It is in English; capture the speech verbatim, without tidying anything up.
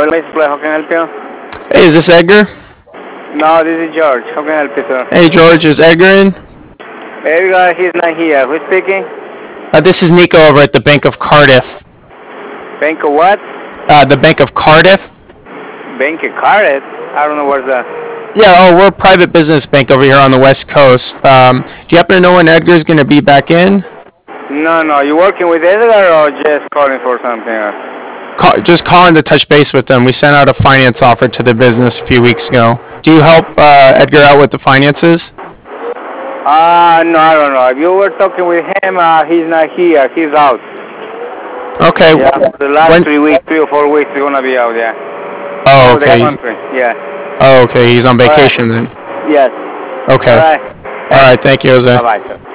Habla Play, how can I help you? Hey, is this Edgar? No, this is George. How can I help you, sir? Hey, George, is Edgar in? Edgar, he's not here. Who's speaking? Uh, this is Nico over at the Bank of Cardiff. Bank of what? Uh, the Bank of Cardiff? Bank of Cardiff? I don't know where's that. Yeah, oh, we're a private business bank over here on the West Coast. Um, do you happen to know when Edgar's going to be back in? No, no. You working with Edgar or just calling for something else? Call, just calling to touch base with them. We sent out a finance offer to the business a few weeks ago. Do you help uh, Edgar out with the finances? Uh, no, I don't know. If you were talking with him, uh, he's not here. He's out. Okay. Yeah, for the last when, three weeks, three or four weeks, he's going to be out, yeah. Oh, okay. The country, yeah. Oh, okay. He's on vacation right. then. Yes. Okay. All right. All right. Thank you, Jose. Bye-bye, sir.